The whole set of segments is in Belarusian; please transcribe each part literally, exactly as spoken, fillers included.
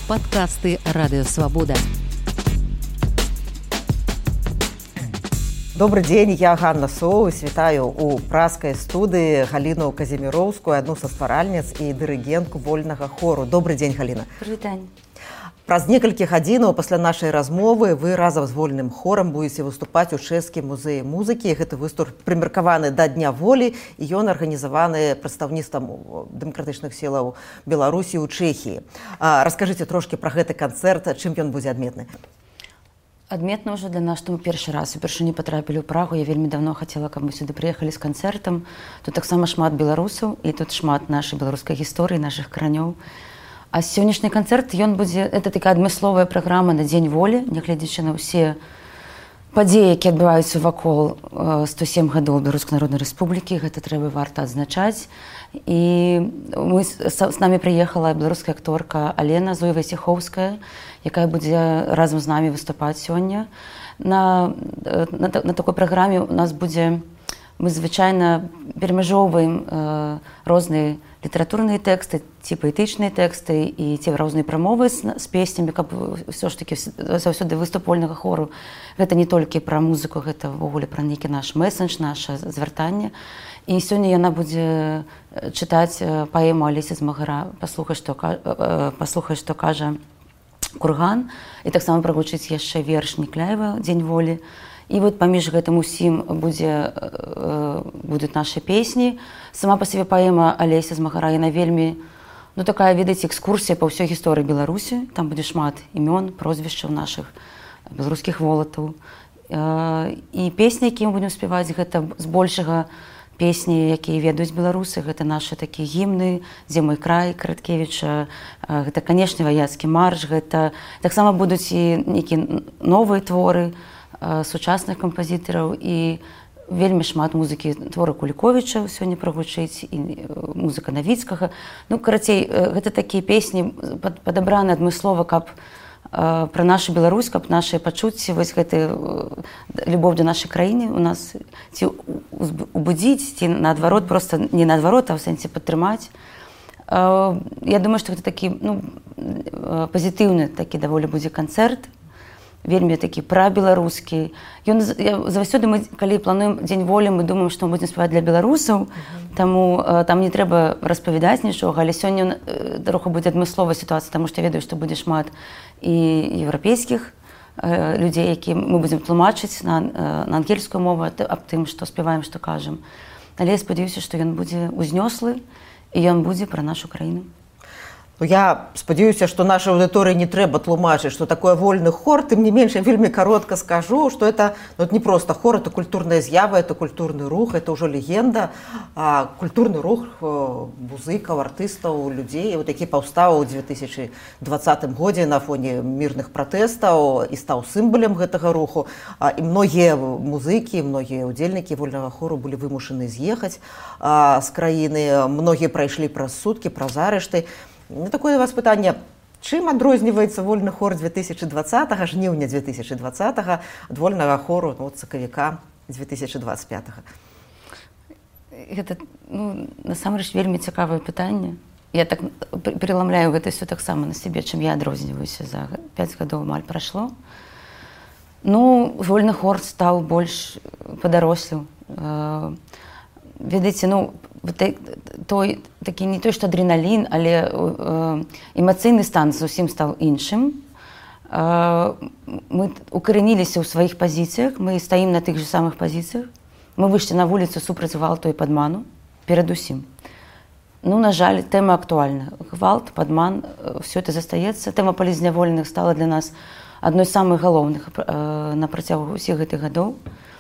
Подкасты Радио Свобода. Добрый день, я Ганна Соус. Вітаю у праскай студыі Галіну Казіміроўскую, адну са стваральніц і дырыгентку вольнага хору. Добрый день, Галіна. Добрый день. Праз некалькі гадзінаў пасля нашай размовы вы разам з вольным хорам будзеце выступаць у чэшскім музеі музыкі. Гэты выступ прымеркаваны да Дня волі, і ён арганізаваны прадстаўніцтвам дэмакратычных сілаў Беларусі ў Чэхіі. Раскажыце трошкі пра гэты канцэрт, чым ён будзе адметны. Адметна ўжо для нас, што мы першы раз упершыню патрапілі ў Прагу. Я вельмі давно хацела, каб мы сюды прыехалі з канцэртам. Тут таксама шмат беларусаў, і тут шмат нашай беларускай гісторыі, нашых каранёў. А сённяшні канцэрт, ён будзе, это такая адмысловая праграма на Дзень волі, нягледзячы на ўсе падзеі, якія адбываюцца вакол сто сем гадоў Беларускай Народнай Рэспублікі. Гэта трэба варта адзначаць. І мы, з намі прыехала беларуская акторка Алена Зоева-Сіхоўская, якая будзе разам з намі выступаць сёння. На, на, на такой праграме у нас будзе, мы звычайна перамяжоўваем э, розныя літаратурныя тэксты, ці паэтычныя тэксты і ці розныя прамовы з, з песнямі, каб ўсё ж такі заўсёды выступ вольнага хору. Гэта не толькі пра музыку, гэта ўвогуле пра нейкі наш месендж, наша звяртанне. І сёння яна будзе чытаць паэму Алесі Змагара «Паслухай, што, паслухай, што кажа курган», і таксама прагучыць яшчэ верш Некляева «Дзень волі». І вот паміж гэтым усім будзе, будуць нашы песні. Сама па сабе паэма Алесі Змагара, яна вельмі, ну, такая, ведаеце, экскурсія па ўсёй гісторыі Беларусі. Там будзе шмат імён, прозвішчаў нашых беларускіх волатаў. І песні, якія мы будзем спяваць, гэта збольшага песні, якія ведаюць беларусы. Гэта нашы такія гімны, «Дзе мой край» Караткевіча, гэта, канешне, ваяцкі марш, гэта таксама будуць і нейкія новыя творы сучасных кампазітараў, і вельмі шмат музыкі твора Куліковіча сёння прагучыць, і музыка Навіцкага. Ну, карацей, гэта такія песні падабраны адмыслова, каб пра нашу Беларусь, каб нашы пачуцці, вось гэты любоў да нашай краіны у нас ці убудзіць, ці наадварот, проста не наадварот, а ў сэнсе падтрымаць. Я думаю, што гэта такі, ну, пазітыўны такі даволі будзе канцэрт, вельмі такі прабеларускі. Ён заўсёды мы, калі плануем Дзень волі, мы думаем, што мы будзем спяваць для беларусаў, uh-huh. Таму там не трэба распавядаць нічога, але сёння троху будзе адмысловая сітуацыя, таму што я ведаю, што будзе шмат і еўрапейскіх э, людзей, які мы будзем тлумачыць на, на ангельскую мову аб тым, што спяваем, што кажам. Але я спадзяюся, што ён будзе узнёслы, і ён будзе пра нашу краіну. Я спадзяюся, што нашай аўдыторыі не трэба тлумачыць, што такое вольны хор. Тым не менш, я вельмі каротка скажу, што это, ну, это не проста хор, это культурная з'ява, это культурны рух, это ўжо легенда. А культурны рух музыкаў, артыстаў, людзей, вот, які паўстаў у две тысячы двадцатым годзе на фоне мірных пратэстаў і стаў сімвалам гэтага руху. А, і многія музыкі, многія ўдзельнікі вольнага хору былі вымушаны з'ехаць а, з краіны. Многія прайшлі праз суткі, праз арышты. Такое у вас пытанне, чым адрозніваецца вольны хор две тысячы двадцатага, жніўня две тысячы двадцатага ад вольнага хору, ну, сакавіка две тысячы двадцать пятага? Гэта, ну, насамрэч вельмі цікавае пытанне. Я так переламляю гэта ўсё таксама на сябе, чым я адрозніваюся. За пяць гадоў амаль прайшло. Ну, вольны хор стаў больш падарослым. Ведаеце, ну, той, такі не той, што адреналін, але э, эмацыйны стан зусім стаў іншым. Э, мы укарэніліся ў сваіх пазіцыях, мы стаім на тых же самых пазіцыях. Мы выйшлі на вуліцу супраць гвалту і падману, перадусім. Ну, на жаль, тэма актуальна. Гвалт, падман, ўсё это застаецца. Тэма палізняволеных стала для нас адной з самых галоўных э, на працягу ўсіх гэтых гадоў.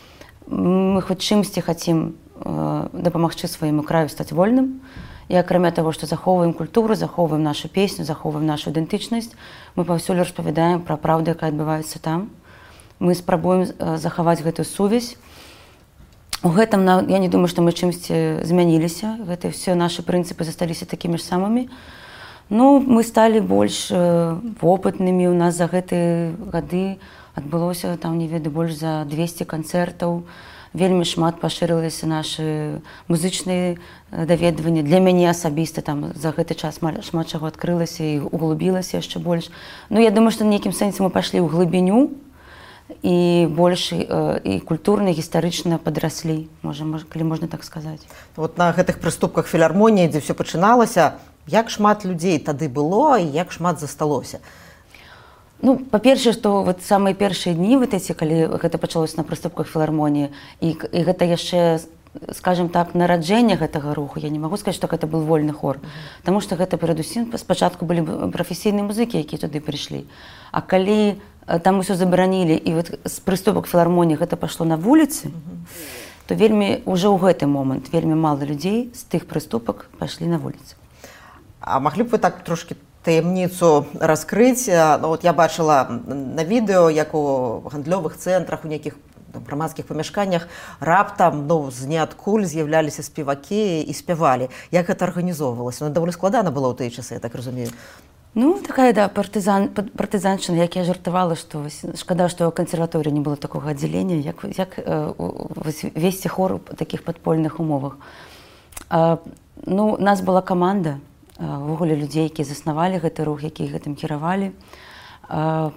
Мы хоць чымсьці хацім дапамагчы свайму краю стаць вольным. І акрамя таго, што захоўваем культуру, захоўваем нашу песню, захоўваем нашу ідэнтычнасць, мы паўсюль распавядаем пра праўду, якая адбываецца там. Мы спрабуем захаваць гэтую сувязь. У гэтым, я не думаю, што мы чымсьці змяніліся. Гэта ўсе нашы прынцыпы засталіся такімі ж самымі. Ну, мы сталі больш вопытнымі. У нас за гэтыя гады адбылося, там, не ведаю, больш за двесце канцэртаў. вельмі шмат пашырыліся нашы музычныя даведванні. Для мяне асабіста там за гэты час шмат чаго адкрылася і углубілася яшчэ больш. Ну, я думаю, што на нейкім сэнсе мы пайшлі ў глыбіню і больш і культурна, гістарычна падраслі, можа, калі можна так сказаць. Вот на гэтых прыступках філармоніі, дзе ўсё пачыналася, як шмат людзей тады было і як шмат засталося? Ну, па-першае, што вот самыя першыя дні, вот эти, калі гэта пачалося на прыступках філармоніі, і, і гэта яшчэ, скажем так, нараджэнне гэтага руху, я не магу сказаць, што гэта быў вольны хор, таму што гэта перадусім спачатку былі прафесійныя музыкі, якія туды прыйшлі. А калі там усё забаранілі, і вот з прыступак філармоніі гэта пашло на вуліцы, то вельмі, уже ў гэты момант, вельмі мала людзей з тых прыступак пайшлі на вуліцы. А маглі б вы так трошки таямніцу раскрыць? Ну, вот я бачыла на відэо, як у гандлёвых цэнтрах, у нейкіх грамадскіх памяшканнях раптам, ну, з ніадкуль з'яўляліся спевакі і спявалі. Як гэта арганізоўвалася? Ну, даволі складана было ў тыя часы, я так разумею. Ну, такая, да, партызан, партызаншчына, як я жартавала, што шкада, што ў кансерваторыі не было такога аддзялення, як, як э, весці хор у такіх падпольных умовах. А, ну, у нас была каманда, увогуле людзей, якія заснавалі гэты рух, якія гэтым кіравалі. На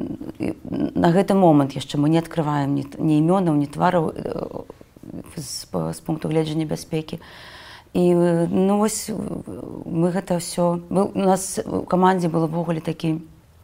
гэты момант яшчэ мы не адкрываем ні, ні імёнаў, ні твараў з, з пункту гледжання бяспекі. І ну, вось мы гэта ўсё... У нас у камандзе был увогуле такі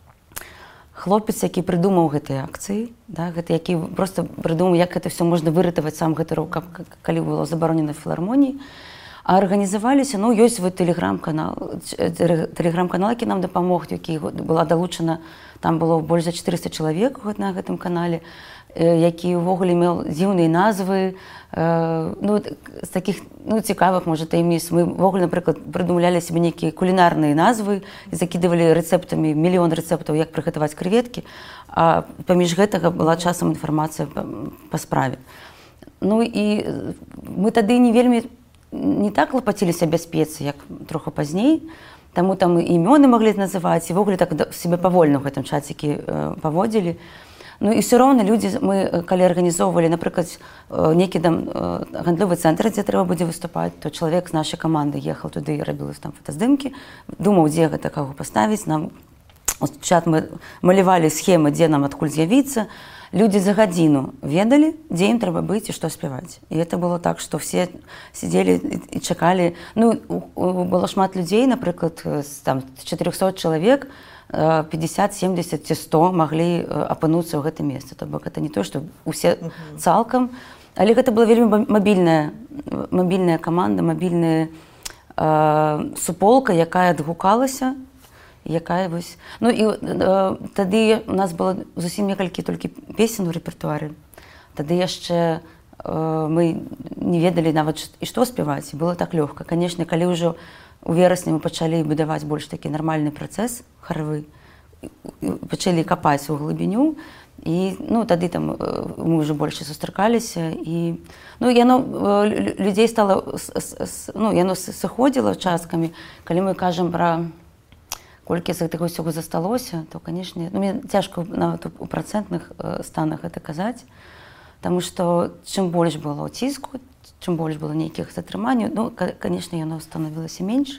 хлопец, які прыдумаў гэтыя акцыі, да, гэта, які проста прыдумаў, як гэта ўсё можна выратаваць сам гэты рух, калі было забаронена в філармоніі. А арганізаваліся, ну, ёсць вот тэлеграм-канал, тэлеграм-канал, які нам дапамог, які была далучана, там было больш за чатырыста чалавек на гэтым канале, які ўвогуле меў дзіўныя назвы, ну, з такіх, ну, цікавых, можа, таямніц. Мы ўвогуле, напрыклад, прыдумлялі себе нейкія кулінарныя назвы і закідывалі рэцэптамі, мільён рэцэптаў, як прыгатаваць крэветкі, а паміж гэтага была часам інфармацыя па, па справе. Ну, і мы тады не вельмі не так клапаціліся бяспецы, як троху пазней, таму там і імёны маглі называць, і ввогуле так себе павольна ў гэтым чацікі э, паводзілі. Ну і ўсё роўна людзі, мы калі арганізоўвалі, напрыклад, э, нейкі там э, гандлёвы цэнтр, дзе трэба будзе выступаць, то чалавек з нашай каманды ехаў туды і рабіў там фотаздымкі, думаў, дзе гэта каго паставіць, нам чат мы малявалі схемы, дзе нам адкуль з'явіцца. Людзі за гадзіну ведалі, дзе ім трэба быць і што спяваць. І это было так, што все сидзелі і чакалі. Ну, было шмат людзей, напрыклад, там чатырохсот чалавек, пятьдесят, семьдесят ці сто маглі апынуцца ў гэтым месцы. То бок, это не то, што усе цалкам. Але гэта была вельмі мабільная, мабільная каманда, мабільная э, суполка, якая адгукалася, якая вось... Ну, і э, тады у нас было зусім некалькі толькі песен у рэпертуары. Тады яшчэ э, мы не ведалі нават, і што спяваць. Было так лёгка. Канешне, калі ўжо у верасні мы пачалі будаваць больш такі нармальны працэс харавы, пачалі капаць у глыбіню, і, ну, тады там мы ўжо больш сустракаліся, і, ну, яно, людзей стала, ну, яно сыходзіла часткамі. Калі мы кажам пра колькі з гэтага ўсяго засталося, то, канешне, ну, мне цяжка нават у працэнтных станах гэта казаць, таму што чым больш было ціску, чым больш было нейкіх затрыманняў, ну, канешне, яно станавілася менш,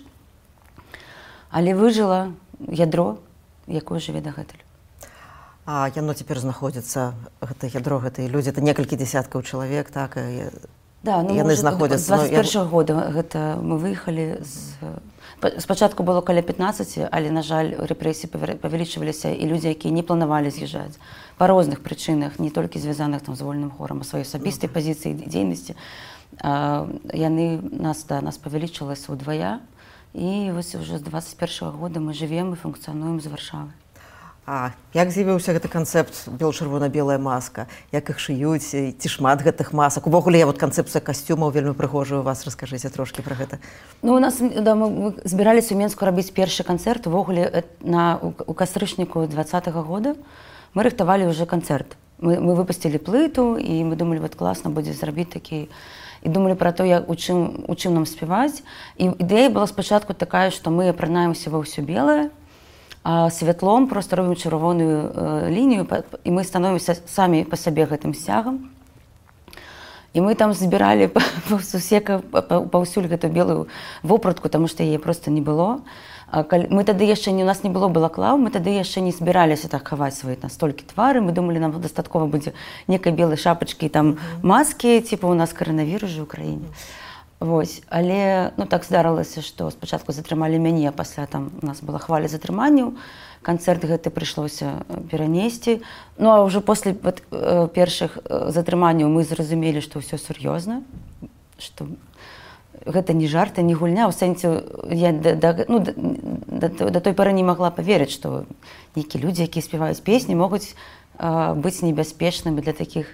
але выжыла ядро, якое жыве дагэтуль. А яно цяпер знаходзіцца, гэта ядро, гэта людзі, это некалькі дзесяткаў чалавек, так, і да, ну, яны знаходзяцца. З дваццаць першага года гэта мы выехалі з... Спачатку было каля пятнаццаці, але, на жаль, рэпрэсіі павялічваліся, і людзі, якія не планавалі з'язджаць па розных прычынах, не толькі звязаных там з вольным хорам, а сваёй асабістай пазіцыі і дзейнасці, яны нас, да, нас павялічылася ўдвая, і вось уже з дваццаць першага года мы жывем і функцыянуем з Варшавы. А як з'явіўся гэты канцэпт бел-чырвона-белая маска? Як іх шыюць? Ці шмат гэтых масак? Увогуле, вот канцэпцыя касцюмаў вельмі прыгожая у вас. Раскажыце трошкі пра гэта. Ну, у нас, да, мы збіраліся ў Менску рабіць першы канцэрт. Увогуле, на, у кастрычніку двадцатага года мы рыхтавалі ўжо канцэрт. Мы, мы выпусцілі плыту, і мы думалі, вот класна будзе зрабіць такі... І думалі пра то, як, у, чым, у чым нам спяваць. І ідэя была спачатку такая, што мы апранаемся ва ўсё белае, а святлом просто робім чырвоную э, лінію, і мы становімся самі па сабе гэтым сцягам. І мы там збіралі паўсюль гэту белую вопратку, таму што яе проста не было. Мы тады яшчэ не, у нас не было балаклаў, мы тады яшчэ не збіраліся так хаваць свае настолькі твары. Мы думалі, нам дастаткова будзе некай белай шапачкі, там маскі, типа у нас каранавірус жа ў краіне. Вось. Але ну, так здарылася, што спачатку затрымалі мяне, а пасля там у нас была хваля затрыманняў. Канцэрт гэты прыйшлося перанесці. Ну а ўжо пасля вот, першых затрыманняў мы зразумелі, што ўсё сур'ёзна, што гэта не жарт, не гульня. У сэнсе я да, да, ну, да, да той пары не магла паверыць, што нейкія людзі, якія спяваюць песні, могуць а, быць небяспечнымі для такіх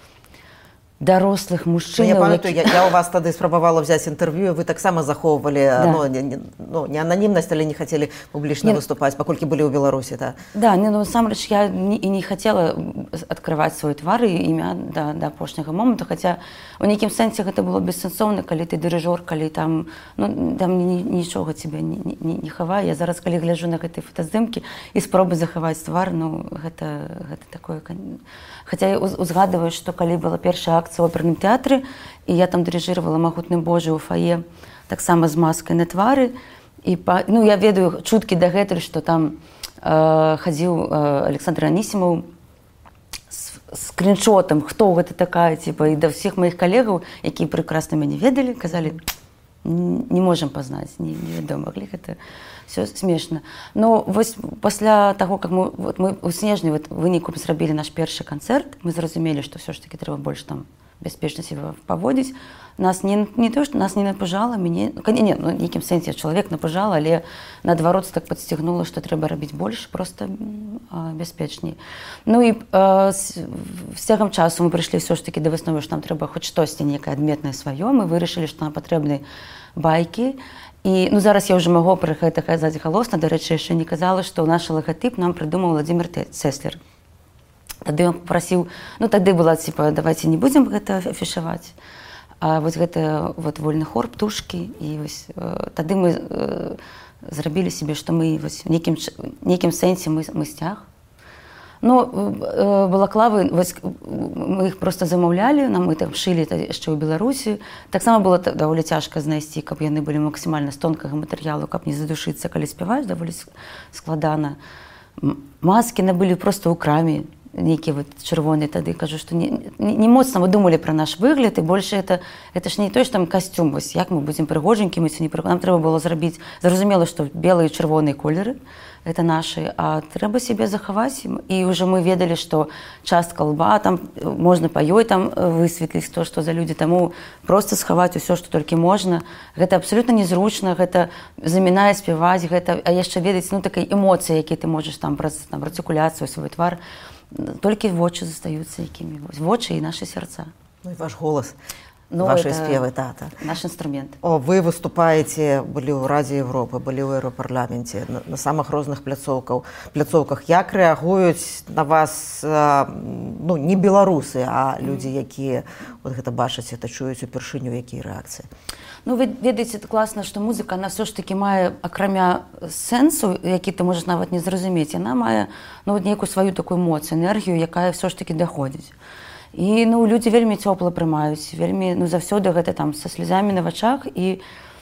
дарослых мужчын. Я памятаю, які... я, я у вас тады спрабавала взяць інтэрв'ю, вы таксама захоўвалі да. ну, не, не, ну, не ананімнасць, але не хацелі публічна не... выступаць, паколькі былі ў Беларусі. Да, да не, ну, насамрэч я не, і не хацела адкрываць свой твар і імя да, да апошняга моманту, хаця у нейкім сэнсе гэта было бессэнсоўна, калі ты дырыжор, калі там, ну, там нічога цябе не, не, не хавае. Я зараз, калі гляджу на гэтыя фотаздымкі і спробы захаваць твар, ну, гэта, гэта такое... Хаця я узгадываю, што калі была першая акцыя ў оперным тэатры, і я там дырыжыравала магутным Божа ў фае, таксама з маскай на твары. І па... ну, я ведаю чуткі дагэтуль, што там э, хадзіў э, Александр Анісімаў з скріншотам, хто гэта такая, типа, і да ўсіх маіх калегаў, якія прекрасна мяне ведалі, казалі, не можам пазнаць, невядома, маглі гэта... Все смешна. Но вось пасля таго, как мы, вот мы ў снежні вот, выніку зрабілі наш першы канцэрт, мы зразумелі, што ўсё ж таки трэба больш там бяспечна себе паводзіць. Нас не, не то, што нас не напужала, мяне... Не, ну, нейкім сэнсе чалавек напужала, але наадварот так падсцігнула, што трэба рабіць больш, проста а, бяспечней. Ну і а, з, з цягам часу мы прыйшлі ўсё ж таки да высновы, што нам трэба хоць штосьці некае адметнае сваё. Мы вырашылі, што нам патрэбны байкі. І ну, зараз я ўжо магу пра гэта казаць галосна, дарэчы, яшчэ не казала, што наш лагатып нам прыдумаў Владимир Цеслер. Тады ён папрасіў, ну тады была, типа, давайте не будзем гэта афішаваць. А вось гэта вот, вольны хор, птушкі, і вось, э, тады мы э, зрабілі себе, што мы вось, в нейкім, нейкім сэнсе мы, мы сцяг. Ну, э, балаклавы, вось, мы іх проста замаўлялі, нам мы там шылі яшчэ ў Беларусі. Таксама было даволі цяжка знайсці, каб яны былі максімальна з тонкага матэрыялу, каб не задушыцца, калі спяваеш, даволі складана. Маскі набылі проста ў краме, нейкія вот чырвоныя тады. Кажу, што не, не моцна мы думалі пра наш выгляд, і больше это, это ж не той, што там касцюм, вось, як мы будзем прыгожанькімі, ці не прыгожанькімі. Нам трэба было зрабіць, зразумела, што белыя і чырвоныя колеры, это наши, а трэба себе захаваць. І ўжо мы ведалі, што частка лба, там можна па ёй там высветліць то, што за людзі, таму проста схаваць усё, што толькі можна. Гэта абсолютна незручна, гэта замінае спяваць, гэта, а яшчэ ведаць, ну, такай эмоцыі, якія ты можаш там праз там, артыкуляцыю, свой твар, толькі вочы застаюцца якімі. Вочы і нашы сярца. Ну і ваш голас. Ну, ваши спевы, тата. Наш инструмент. О, вы выступаете, были ў Раде Европы, были ў Еўропарламенце, на, на самых розных пляцоўках. пляцоўках. Як рэагуюць на вас, ну, не беларусы, а людзі, якія вот гэта бачаць, это чуюць упершыню, якія рэакцыі? Ну, вы ведаеце, это класна, што музыка, она все ж таки мае, акрамя сэнсу, які ты можаш нават не зразумець, яна мае, ну, вот нейкую сваю такую моц, энергію, якая все ж таки даходзіць. І ну, людзі вельмі цёпла прымаюць, вельмі ну, заўсёды гэта там са слязамі на вачах, і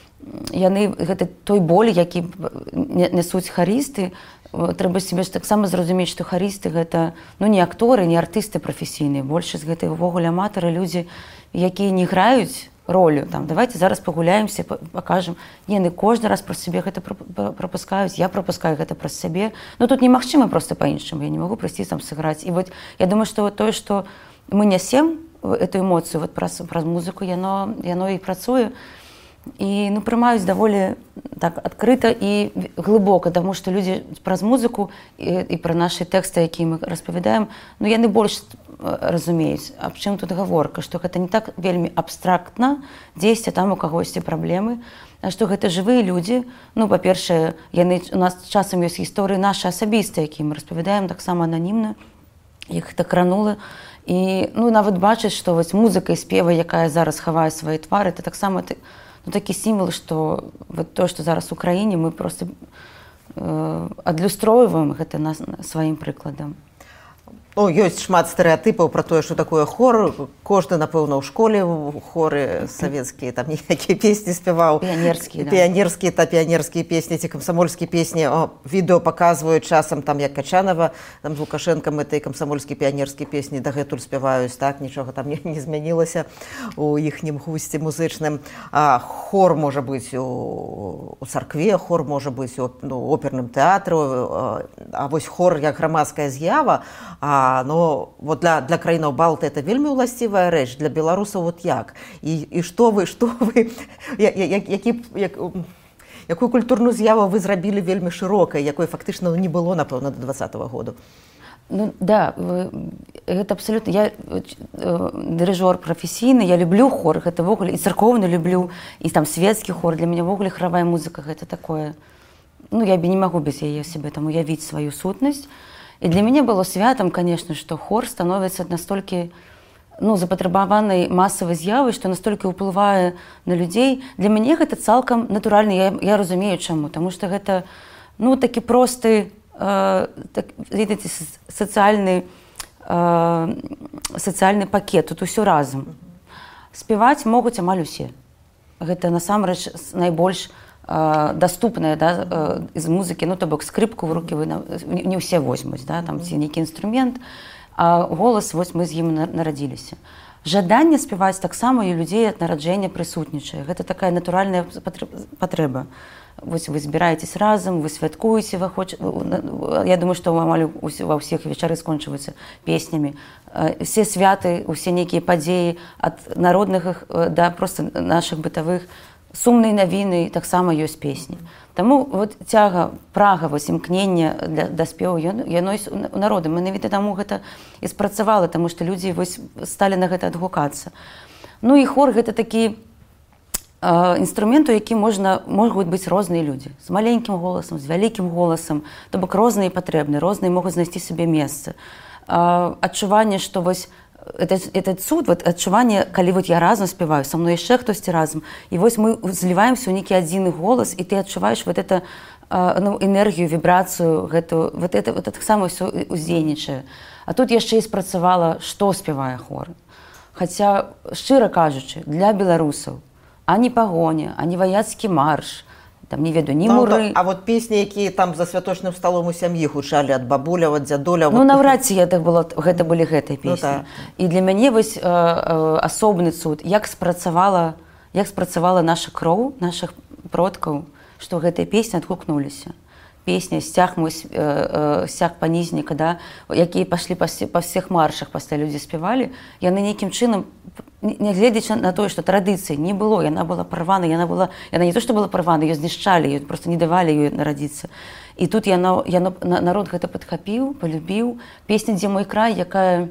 яны гэта той боль, які нясуць харісты. Трэба себе таксама зразумець, што харісты гэта ну, не акторы, не артысты прафесійныя, большасць гэта ўвогуле аматары, людзі, якія не граюць ролю. Там, давайте зараз пагуляемся, пакажам. Не, яны кожны раз праз сябе гэта прапускаюць, я прапускаю гэта праз сябе. Ну тут немагчыма проста па-іншаму, я не магу прайсці там сыграць. І вот я думаю, што вот тое, што мы нясем эту эмоцыю вот праз, праз музыку, яно, яно і працуе. І ну, прымаюць даволі так адкрыта і глыбока, таму што людзі праз музыку і, і пра нашы тэксты, якія мы распавядаем, ну яны больш разумеюць, аб чым тут гаворка, што гэта не так вельмі абстрактна, дзесьці там у кагосьці праблемы, а што гэта жывыя людзі. Ну, па-першае, яны у нас часам ёсць гісторыі нашы асабістыя, якія мы распавядаем таксама ананімна, іх гэта кранула. І ну, нават бачыць, што вось музыка і спева, якая зараз хавае свае твары, это таксама ну, такі сімвал, што вот то, што зараз у краіне, мы проста э, адлюстроўваем гэта на, на сваім прыкладам. Ну, ёсць шмат стэрэатыпаў пра тое, што такое хор. Кожны, напэўна, ў школе хоры савецкія, там ніякія песні спяваў. Піянерскія, да. Піянерскія, та піянерскія песні, ці камсамольскія песні. О, відэо паказваюць часам, там, як Качанова, там, з Лукашэнкам этой камсамольскія піянерскія песні дагэтуль спяваюць, так, нічога там не, не змянілася у іхнім гусце музычным. А хор можа быць у, у царкве, хор можа быць у ну, оперным тэатру, а вось хор як грамадская з'ява, а А, но вот для, для краінаў Балты это вельмі ўласцівая рэч, для беларусаў вот як? І, і што вы, што вы, як, які, як, якую культурную з'яву вы зрабілі вельмі шырокай, якой фактычна не было, напэўна, до двадцатого году? Ну да, гэта абсолютно. Я дырыжор прафесійны, я люблю хор, гэта ввогуле, і царкоўны люблю, і там светскі хор, для мяне ввогуле харавая музыка, гэта такое, ну я не магу без яе сябе там уявіць сваю сутнасць. І для мяне было святам, конечно, што хор становіцца настолькі ну, запатрабаванай масавай з'явай, што настолькі ўплывае на людзей. Для мяне гэта цалкам натуральна, я, я разумею чаму, таму што гэта ну, такі просты э, так, видите, сацыяльны, э, сацыяльны пакет, тут усё разам. Спяваць могуць амаль усе. Гэта насамрэч найбольш доступная да, из музыкі, ну то бок скрипку в руки вы не ўсе возьмуць, да, там ці нейкі інструмент, а голас вось мы з ім нарадзіліся. Жаданне спяваць таксама і людзей ад нараджэння прысутнічае. Гэта такая натуральная патрэба. Вось вы збіраецесь разам, вы святкуеце, вы хоч... я думаю, што амаль ва ўсіх вечары скончваюцца песнямі. Все святы, усе нейкія падзеі ад народных да проста нашых бытавых сумныя навіны таксама ёсць песні. Таму вот цяга, прага, вось імкнення для, да спеву, яно ёсць у народа. Менавіта таму гэта і спрацавала, таму што людзі вось сталі на гэта адгукацца. Ну і хор гэта такі э, інструмент, у які можна, могуць быць розныя людзі. З маленькім голасам, з вялікім голасам, то бок розныя патрэбны, розныя могуць знайсці сабе месца. Э, адчуванне, што вось Это, это цуд, вот, адчуванне, калі вот я разам спяваю, са мной яшчэ хтосьці разам, і вось мы зліваемся ў нейкі адзіны голас, і ты адчуваеш вот это, э, ну, энергію, вібрацыю, гэту, вот это, вот это таксама ўсё уздзейнічае. А тут яшчэ і спрацавала, што спявае хор. Хаця, шчыра кажучы, для беларусаў ані пагоня, ані ваяцкі марш, там, не ведаю, ні ну, муры. А вот песні, якія там за святочным сталом у сям'і гучалі ад бабуляў, ад дзядуляў. Ну, вот... наўрад ці гэта было, гэта былі гэтыя песні. Ну, так. І для мяне вось э, э, асобны цуд, як спрацавала, як спрацавала наша кроў, нашых продкаў, што гэтыя песні адгукнуліся. Песня «Сцяг мой, э, э, сцяг панізніка», да, якія пашлі па, па всіх маршах, пасля людзі спявалі, яны нейкім чынам, не гледзячы на тое, што традыцыі не было, яна была парвана, яна была, яна не то, што была парвана, ёй знішчалі, ёй просто не давалі ёй нарадзіцца. І тут яна, яна, народ гэта падхапіў, полюбіў. Песня «Дзе мой край», якая,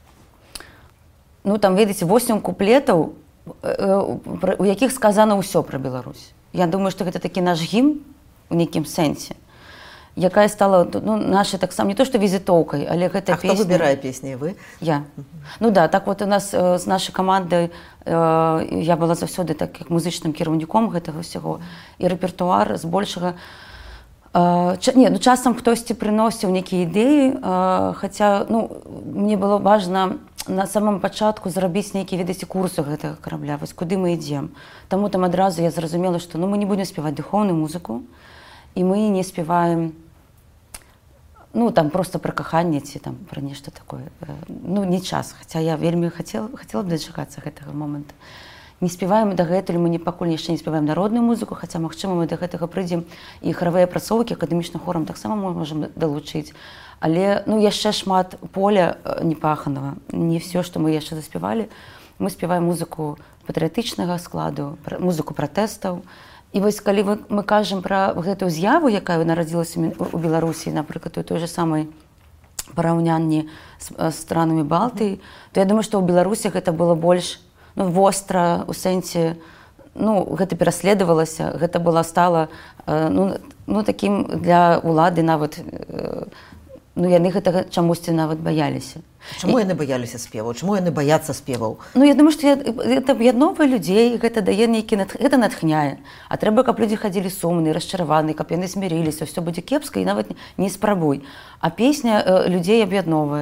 ну там, ведаеце, восем куплетаў, у якіх сказана ўсё пра Беларусь. Я думаю, што гэта такі наш гімн у нейкім сэнсе, якая стала, ну, нашай таксама, не то, што візітоўкай, але гэта а песня... А хто выбірае песні, вы? Я. Uh-huh. Ну да, так вот у нас э, з нашай камандай, э, я была заўсёды так, як музычным кіраўніком гэтага ўсяго, і рэпертуар збольшага... Э, ча, не, ну часам хтосьці прыносіў нейкія ідэі, э, хаця, ну, мне было важна на самом пачатку зрабіць нейкія, ведаеце, курсы гэтага карабля, вось куды мы ідзем. Таму там адразу я зразумела, што ну, мы не будзем спяваць духоўную музыку, і мы не спяваем, ну, там, просто пра каханне ці там пра нешта такое. Ну, не час, хаця я вельмі хацела, хацела б дачакацца гэтага моманту. Не спяваем дагэтуль, мы не, пакуль яшчэ не спяваем народную музыку, хаця, магчыма, мы да гэтага прыйдзем, і харавыя працоўкі акадэмічным хорам таксама можам далучыць. Але, ну, яшчэ шмат поля непаханага. Не все, што мы яшчэ заспявалі. Мы спяваем музыку патрыятычнага складу, музыку пратэстаў. І вось калі вы, мы кажам пра гэтую з'яву, якая нарадзілася у Беларусі, напрыклад, у той же самай параўнанні з, з странамі Балтыі, то я думаю, што ў Беларусі гэта было больш ну, востра, у сэнсе, ну, гэта пераследавалася, гэта была стала ну, ну, такім для ўлады нават, ну, яны гэтага чамусьці нават баяліся. Чаму яны баяліся спеваў? Чаму яны баяцца спеваў? Ну, я думаю, што гэта аб'ядноўвае людзей, гэта дае нейкі, гэта натхняе. А трэба, каб людзі хадзілі сумныя, расчараваныя, каб яны смірыліся, ўсё будзе кепска і нават не спрабуй. А песня людзей аб'ядноўвае.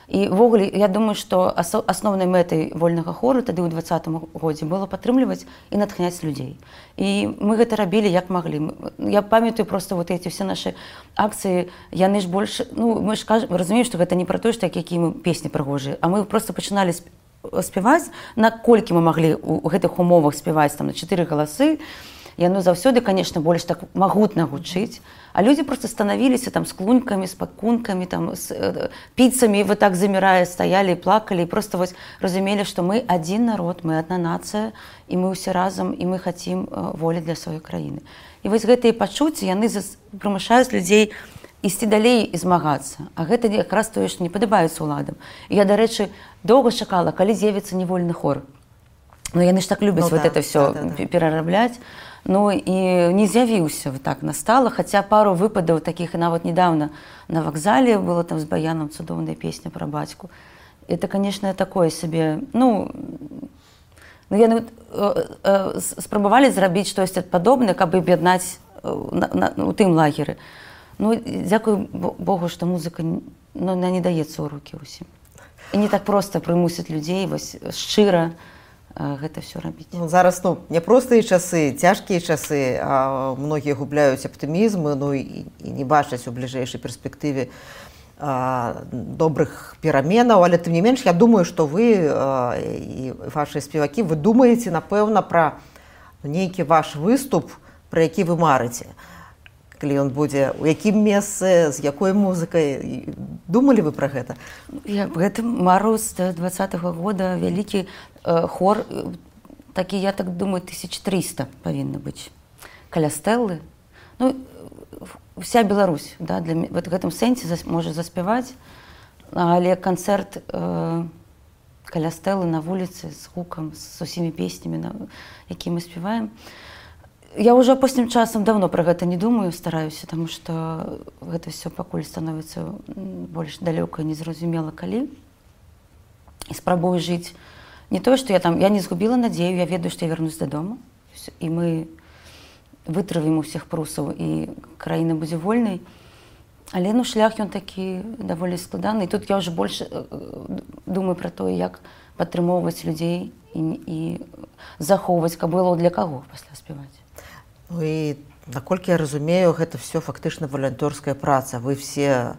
І ўвогуле я думаю, што асноўнай мэтай вольнага хору тады ў двадцатым годзе было падтрымліваць і натхняць людзей. І мы гэта рабілі як маглі. Я памятаю проста вот эти все нашы акцыі, яны ж больш, ну мы ж кажам, разумеем, што гэта не пра тое, што якія мы песні прыгожыя, а мы просто пачыналі спяваць, наколькі мы маглі ў гэтых умовах спяваць там на чатыры галасы. Яно заўсёды, конечно, больш так магутна гучыць, а людзі просто станавіліся там з клунькамі, з пакункамі, там з э, піцамі, вы так замірая стаялі, плакалі і просто вось разумелі, што мы адзін народ, мы адна нацыя, і мы ўсе разам, і мы хацім э, волі для сваёй краіны. І вось гэтыя пачуцці, яны прымушаюць людзей ісці далей і змагацца. А гэта якраз тое, што не падабаецца ўладам. І я, дарэчы, доўга чакала, калі з'явіцца не вольны хор. Ну яны ж так любяць ну, вот да, это все да, да, да. перарабляць. Ну і не з'явіўся так настала, хаця пару выпадаў такіх і нават недавно на вакзале было там з баянам цудоўная песня пра бацьку. Это, конечно, такое сабе, ну, ну яны э, э, спрабавалі зрабіць штосьці падобнае, каб аб'яднаць у тым лагеры. Ну, дзякую Богу, што музыка ну, не даецца ў рукі ўсім. І не так проста прымусіць людзей вось шчыра гэта все рабіць. Ну, зараз ну, няпростыя часы, цяжкія часы, а многія губляюць аптымізм, ну і, і не бачаць у бліжэйшай перспектыве а, добрых пераменаў, але тым не менш, я думаю, што вы а, і вашыя спевакі, вы думаеце, напэўна, пра нейкі ваш выступ, пра які вы марыце. Калі ён будзе, у якім месцы, з якой музыкай, думалі вы пра гэта? Я гэта мару з двадцатага года, вялікі э, хор, такі, я так думаю, тысяч трыста павінна быць. Каля стэлы. Ну, вся Беларусь, да, для, в гэтым сэнсе зас, можа заспяваць, але канцэрт э, каля стэлы на вуліцы з гукам, з усімі песнямі, на, якія мы спяваем. Я уже апошнім часам давно пра гэта не думаю, стараюся, таму што гэта все пакуль становіцца больш далёка, незразумела калі. І спрабую жыць не тое, што я там, я не згубіла надзею, я ведаю, што я вернусь дадому, і мы вытрывім усіх прусаў, і краіна будзе вольнай. Але ну шлях ён такі даволі складаны, і тут я ўжо больш думаю пра тое, як падтрымоўваць людзей і, і захоўваць, каб было для каго пасля спяваць. Ну і, наколькі я разумею, гэта все фактычна валанцёрская праца. Вы все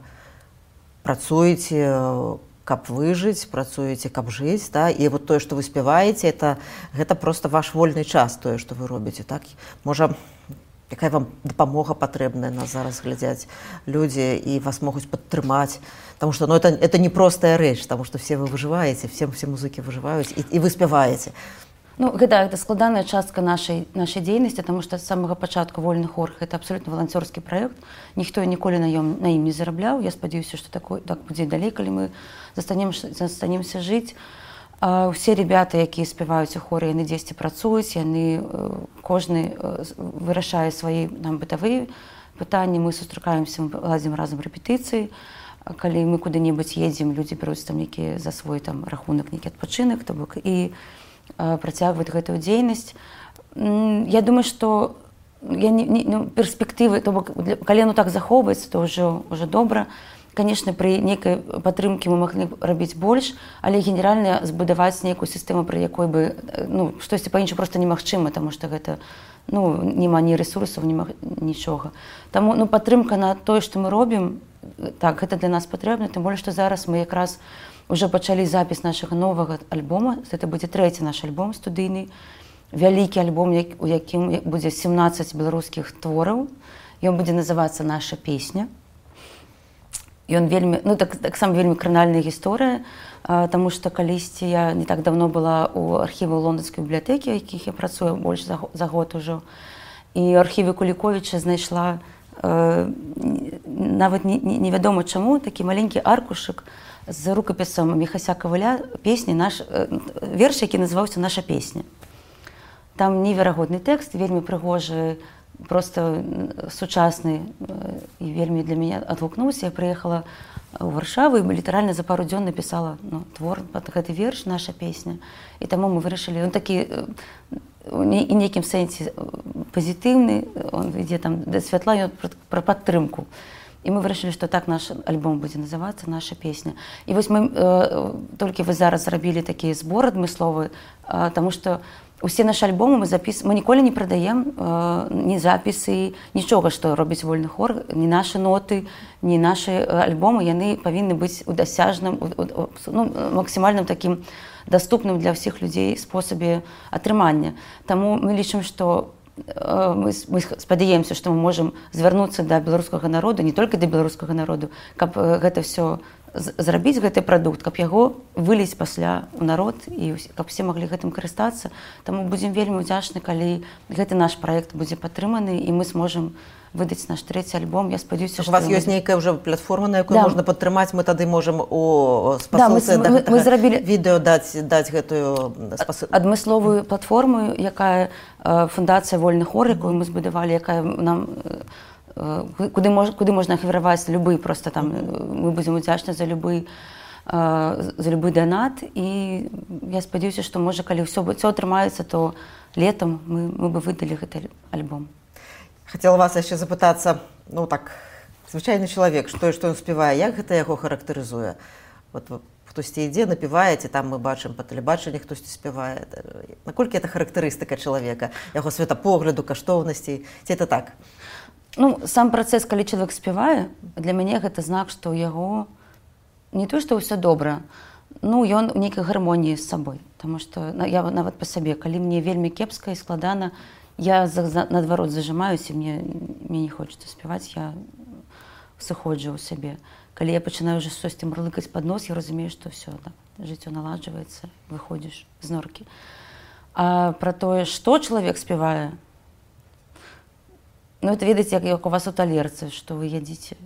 працуеце, каб выжыць, працуеце, каб жыць, да? І вот тое, што вы спяваеце, это, гэта просто ваш вольны час, тое, што вы робіце, так? Можа, якая вам дапамога патрэбная, нас зараз глядзяць людзі і вас могуць падтрымаць, потому что ну, это, это не простая рэч, потому что все вы выжываеце, все, все музыкі выжываюць, і, і вы спяваеце. Ну, гэта, гэта складаная частка нашай, нашай дзейнасці, таму што з самага пачатку вольны хор гэта абсолютна валанцёрскі праект. Ніхто ніколі на ім, на ім не зарабляў. Я спадзяюся, што такой, так будзе далей, калі мы застанемся жыць. А, усе ребята, якія спяваюць у хоры, яны дзесьці працуюць, яны кожны вырашае свае нам бытавыя пытанні. Мы сустракаемся, мы ладзім разам рэпетыцыі. Калі мы куды-небудзь едзем, людзі бяруць там нейкі за свой там рахунак, нейкі адпачынак, то бок і працягваць гэтую дзейнасць. Я думаю, што я не, не, ну, перспектывы, то бок, калі яно так захоўваецца, то ўжо, ўжо добра. Канешне, пры нейкай падтрымкі мы маглі рабіць больш, але генеральна збудаваць нейкую сістэму, пры якой бы ну, штосьці па-іншаму проста немагчыма, таму што гэта ну, няма ні рэсурсаў, ні нічога. Таму ну, падтрымка на тое, што мы робім, так, гэта для нас патрэбна, тым болей, што зараз мы якраз уже пачалі запіс нашага новага альбома. Гэта будзе трэці наш альбом студыйны, вялікі альбом, у якім будзе сямнаццаць беларускіх твораў. Ён будзе называцца «Наша песня». Ён вельмі, ну так, таксама вельмі кранальная гісторыя, таму што калісьці я не так давно была ў архівы лонданскай бібліятэкі, якіх я працую больш за, за год ужо. І архіве Куліковіча знайшла э, нават невядома чаму такі маленькі аркушык з рукапісам Міхася Кавыля песні наш верш, які называўся «Наша песня». Там неверагодны тэкст, вельмі прыгожы, просто сучасны і вельмі для мяне адгукнуўся. Я прыехала ў Варшаву і літаральна за пару дзён напісала ну, твор пад гэты верш «Наша песня». І таму мы вырашылі, ён такі у нейкім сэнсе пазітыўны, он ідзе там да святла, ён пра падтрымку. І мы вырашылі, што так наш альбом будзе называцца, наша песня. І вось мы э, толькі вы зараз зрабілі такі збор адмысловы, э, таму што усе нашы альбомы мы запіс... мы ніколі не прадаем э, ні запісы, нічога, што робіць вольны хор, ні нашы ноты, ні нашы альбомы, яны павінны быць у дасяжным, у, у, ну, максімальным такім даступным для ўсіх людзей спосабе атрымання. Таму мы лічым, што мы, мы спадзяемся, што мы можам звярнуцца да беларускага народу, не толькі да беларускага народу, каб гэта ўсё зрабіць, гэты прадукт, каб яго вылезць пасля ў народ і каб все маглі гэтым карыстацца. Таму будзем вельмі удзячны, калі гэты наш праект будзе падтрыманы і мы зможам выдаць наш трэці альбом. Я спадзяюся, што у вас ёсць нейкая ўжо платформа, на якой да. можна падтрымаць, мы тады можам у спасылцы да, мы, да мы зрабілі відэо даць, даць гэтую спасыл... адмысловую платформу, якая фундацыя вольны хор, якую мы збудавалі, якая нам куды, мож, куды можна ахвяраваць любы, просто там мы будзем удзячны за любы за любы данат, і я спадзяюся, што можа, калі ўсё атрымаецца, то летом мы, мы бы выдалі гэты альбом. Хотела вас яшчэ запытацца, ну так, звычайны чалавек, што і што ён спявае, як гэта яго характарызуе? Вот хтосьці ідзе, напіваеце, там мы бачым па тэлебачанні, хтосьці спявае. Наколькі это характарыстыка чалавека, яго светапогляду, каштоўнасцей, ці это так? Ну, сам працэс, калі чалавек спявае, для мяне гэта знак, што ў яго не то, што ўсё добра, ну, ён у нейкай гармоніі з сабой. Таму што я нават па сабе, калі мне вельмі кепска і складана, я наадварот зажимаюся, мне, мне не хочется спяваць, я сыходжу ў сабе. Калі я пачынаю ўжо сосці мурлыкаць пад нос, я разумею, што ўсё, да, жыццё наладжваецца, выходзіш з норкі. А пра тое, што чалавек спявае, ну, это ведаеце, як, як у вас у талерцы, што вы ядзіце,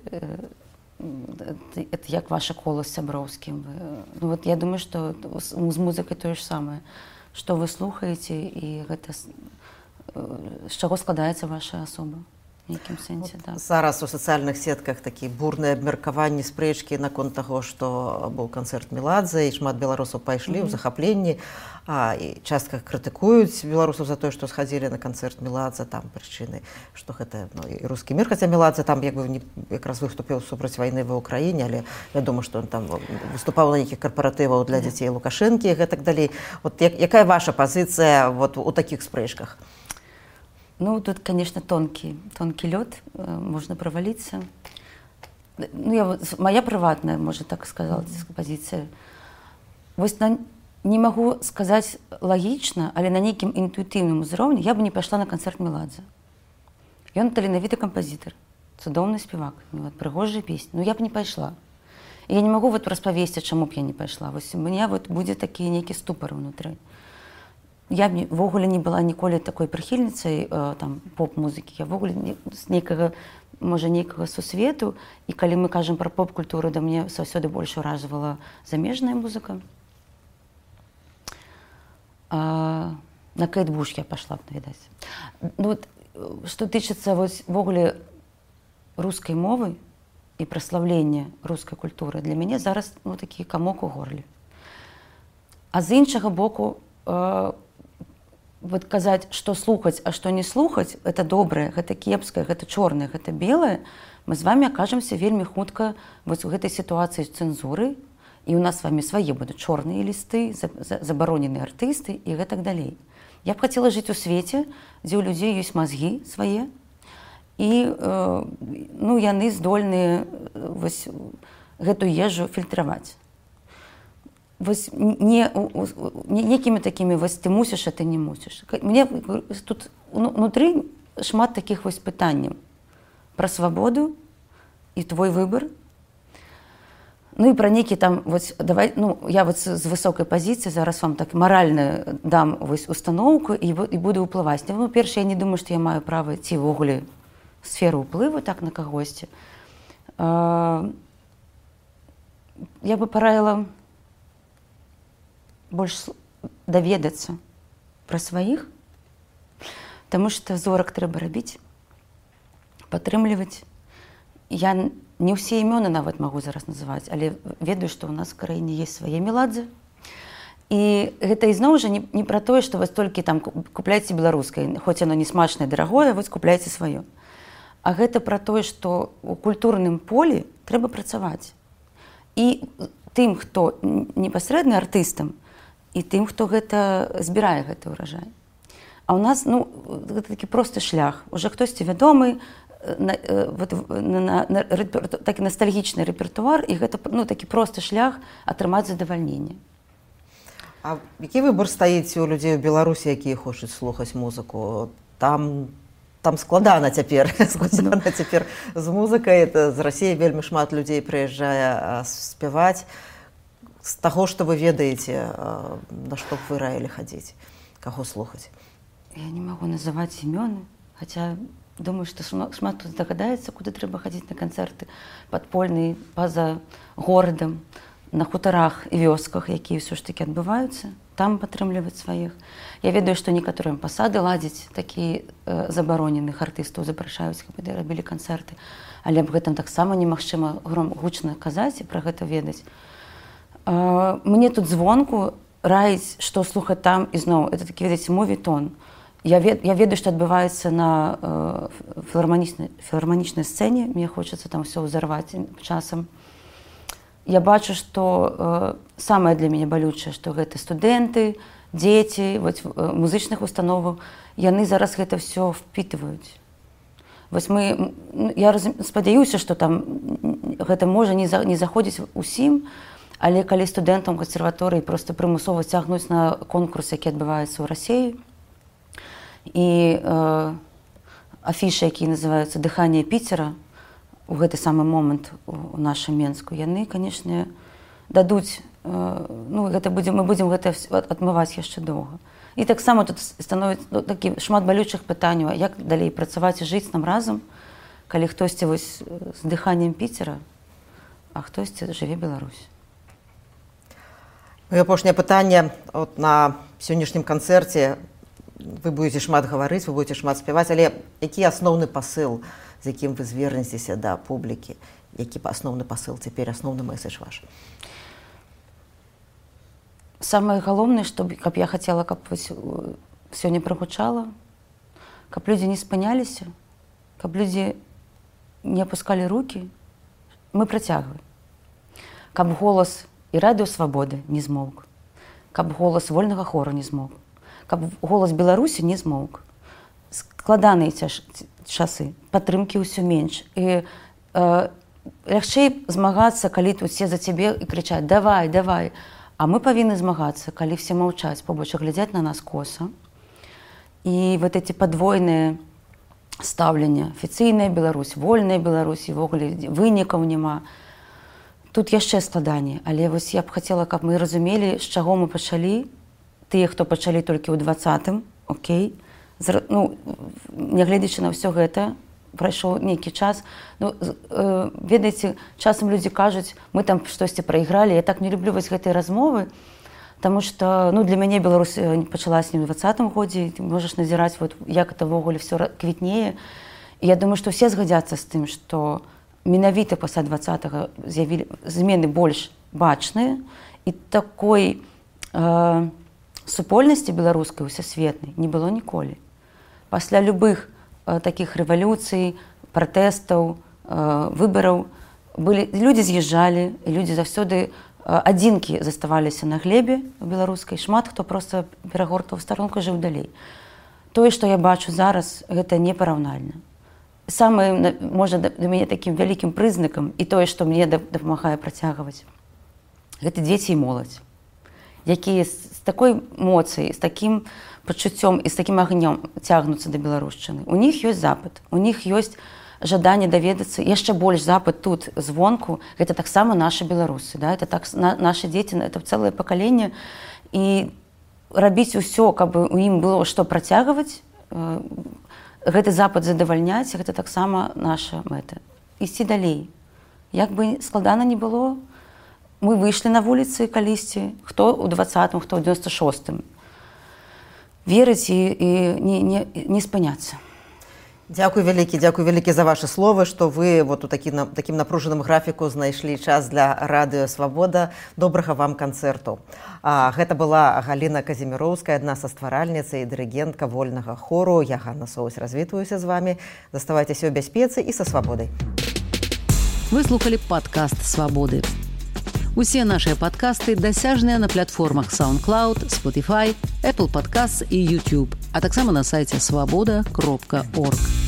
это як ваша кола з сяброўскім. Ну, вот я думаю, што з музыкай тое ж самае, што вы слухаеце, і гэта з чаго складаецца ваша асоба в нейкім сэнсе. Да. Зараз у сацыяльных сетках такія бурныя абмеркаванні, спрэчкі наконт таго, што быў канцэрт Меладзе, і шмат беларусаў пайшлі ў захапленні, а і частка крытыкуюць беларусаў за тое, што схадзілі на канцэрт Меладзе, там прычыны, што гэта, ну, і рускі мір, хаця Меладзе там як бы не, якраз выступіў супраць вайны ва ўкраіне, але вядома, што ён там выступаў на нейкіх карпаратываў для дзяцей Лукашэнкі і гэтак далей. Вот як, якая ваша пазіцыя вот у такіх спрэчках? Ну, тут, конечно, тонкий, тонкий лед, можно провалиться. Ну, я, моя приватная, можно так сказать, позиция. Вот на, не могу сказать логично, але на неким интуитивном уровне я бы не пошла на концерт Меладзе. И он таленавіты композитор, цудоўны спевак, вот, пригожие песни. Но я бы не пошла. И я не могу вот расповесці, чему бы я не пошла. Вот у меня вот будет такие некие ступоры внутри. Я ввогуле не была ніколі такой прыхільніцай э, там поп-музыкі. Я ввогуле не, з нейкага, можа, нейкага сусвету. І калі мы кажам пра поп-культуру, да мне заўсёды больш уражвала замежная музыка. А, на Кейт Буш я пашла б, відаць. Ну, вот, што тычыцца ввогуле рускай мовы і праслаўлення рускай культуры, для мяне зараз, ну, такі камок у горле. А з іншага боку, э, вот казаць, што слухаць, а што не слухаць, гэта добрае, гэта кепскае, гэта чорнае, гэта белае, мы з вамі акажемся вельмі хутка вось у гэтай сітуацыі цэнзуры, і у нас з вамі свае будуць чорныя лісты, забароненыя артысты і гэтак далей. Я б хацела жыць у свеце, дзе ў людзей ёсць мазгі свае, і э, ну, яны здольныя вось гэту ежу фільтраваць. Вось не, не некімі такімі, вось ты мусіш, а ты не мусіш. Мне тут внутры шмат такіх вось пытанняў пра свабоду і твой выбар. Ну і пра нейкі там, вось, давай, ну, я вот з высокай пазіцыі зараз вам так маральна дам вось установку і, і буду ўплываць. Ну, перш, я не думаю, што я маю права ці ўвогуле сферу ўплыву так на кагосьці. А, я бы параіла больш даведацца пра сваіх, таму што зорак трэба рабіць, падтрымліваць. Я не ўсе імёны нават магу зараз называць, але ведаю, што ў нас в краіне ёсць свае Меладзе. І гэта ізноў жа не, не пра тое, што вось толькі там купляйце беларускай, хоць яно не смачнае, дарагое, вось купляйце сваё. А гэта пра тое, што ў культурным полі трэба працаваць. І тым, хто непасрэдна артыстам, і тым, хто гэта збірае гэты ўражай. А ў нас, ну, гэта такі просты шлях. Уже хтосьці вядомы, на, на, на, на, такі ностальгічны рэпертуар, і гэта, ну, такі просты шлях атрымаць задавальненне. А які выбор стаіць у людзей у Беларусі, якія хочуць слухаць музыку? Там, там складана цяпер, складана цяпер з музыкай. З Расіі вельмі шмат людзей прыязджае спяваць. З таго, што вы ведаеце, на што б вы раілі хадзіць, каго слухаць? Я не магу называць імёны, хаця думаю, што шмат тут здагадаецца, куды трэба хадзіць на канцэрты падпольныя, па-за горадам, на хутарах і вёсках, якія ўсё ж такі адбываюцца, там падтрымліваць сваіх. Я ведаю, што некаторыя амбасады ладзяць такі э, забароненых артыстаў, запрашаюць, каб яны рабілі канцэрты, але аб гэтым таксама немагчыма гучна казаць і пра гэта ведаць. Мне тут звонку раіць, што слухаць там, і зноў, это такі, ведаеце, мовітон. Я, вед, я ведаю, што адбываецца на э, філарманічнай, філарманічнай сцэне, мне хочацца там ўсё ўзарваць часам. Я бачу, што э, самае для мяне балючае, што гэта студэнты, дзеці, вось, э, музычных установаў, яны зараз гэта ўсё впітваюць. Вось мы, я разум, спадзяюся, што там гэта можа не, за, не заходзіць усім, але калі студэнтам кансерваторыі проста прымусова цягнуць на конкурс, які адбываецца ў Расіі, і э, афішы, якія называюцца «Дыханне Піцера», у гэты самы момант у нашым Менску, яны, канешне, дадуць, э, ну, гэта будем, мы будзем гэта адмываць яшчэ доўга. І таксама тут становіцца, ну, такі шмат балючых пытанняў, як далей працаваць і жыць нам разам, калі хтосьці вось з «Дыханнем Піцера», а хтосьці жыве Беларусь. Моё апошняе пытанне, от на сённяшнім канцэрце вы будете шмат гаварыць, вы будете шмат спяваць, але які асноўны пасыл, з якім вы звернецеся да публікі? Які асноўны пасыл цяпер, асноўны мэсэдж ваш? Самае галоўнае, што каб я хацела, каб сёння прагучала, каб людзі не спыняліся, каб людзі не апускалі рукі, мы працягваем. Каб голас і радыё Свабоды не змоўк, каб голас вольнага хору не змоўк, каб голас Беларусі не змоўк. Складаныя часы, падтрымкі ўсё менш. І э, лягчэй змагацца, калі тут все за цябе і крычаць «давай, давай». А мы павінны змагацца, калі все маўчаць, побач глядзяць на нас коса. І вот эти падвойныя стаўленне, афіцыйная Беларусь, вольная Беларусь, і ввогуле вынікаў няма. Тут яшчэ складаней, але вось я б хацела, каб мы разумелі, з чаго мы пачалі. Тыя, хто пачалі толькі ў дваццатым, окей. Ну, нягледзячы на ўсё гэта, прайшоў нейкі час. Ну, э, ведаеце, часам людзі кажуць, мы там штосьці прайгралі. Я так не люблю вось гэтай размовы, таму што, ну, для мяне Беларусь пачалася не ў дваццатым годзе, ты можаш назіраць, вот, як это ввогуле ўсё квітнее. І я думаю, што ўсе згадзяцца з тым, што менавіта пасля дваццатага з'явілі змены больш бачныя, і такой э, супольнасці беларускай усесветнай не было ніколі. Пасля любых э, такіх рэвалюцый, пратэстаў, э, выбараў былі, людзі з'язджалі, і людзі заўсёды э, адзінкі заставаліся на глебе беларускай. Шмат хто проста перагортаў старонку, жыў далей. Тое, што я бачу зараз, гэта непараўнальна. Самае, можа, для мяне такім вялікім прызнакам, і тое, што мне дапамагае працягваць, гэта дзеці і моладзь, якія з такой моцыяй, з такім пачуццём і з такім агнём цягнуцца да беларушчыны. У них ёсць запыт, у них ёсць жаданне даведацца, яшчэ больш запыт тут звонку. Гэта таксама нашы беларусы, да? Это так, на, нашы дзеці, это цэлае пакаленне, і рабіць усё, каб у ім было што працягваць, э, гэты запыт задавальняць, гэта таксама наша мэта. Ісці далей. Як бы складана не было, мы выйшлі на вуліцы калісьці, хто ў дваццатым, хто ў дзевяносто шостым. Верыць і, і не, не, не спыняцца. Дзякуй вялікі, дзякуй вялікі за ваши словы, што вы вот у такі, на, такім напружаным графіку знайшлі час для радыё Свабода. Добрага вам канцэрту. А, гэта была Галіна Казіміроўская, адна са стваральніцы і дырыгентка вольнага хору. Я Ганна Соусь развітваюся з вами. Заставайцеся ў бяспецы і са свабодай. Вы слухали падкаст Свабоды. Усе нашыя падкасты дасяжныя на платформах SoundCloud, Spotify, Apple Podcasts і YouTube, а таксама на сайце свабода кропка орг.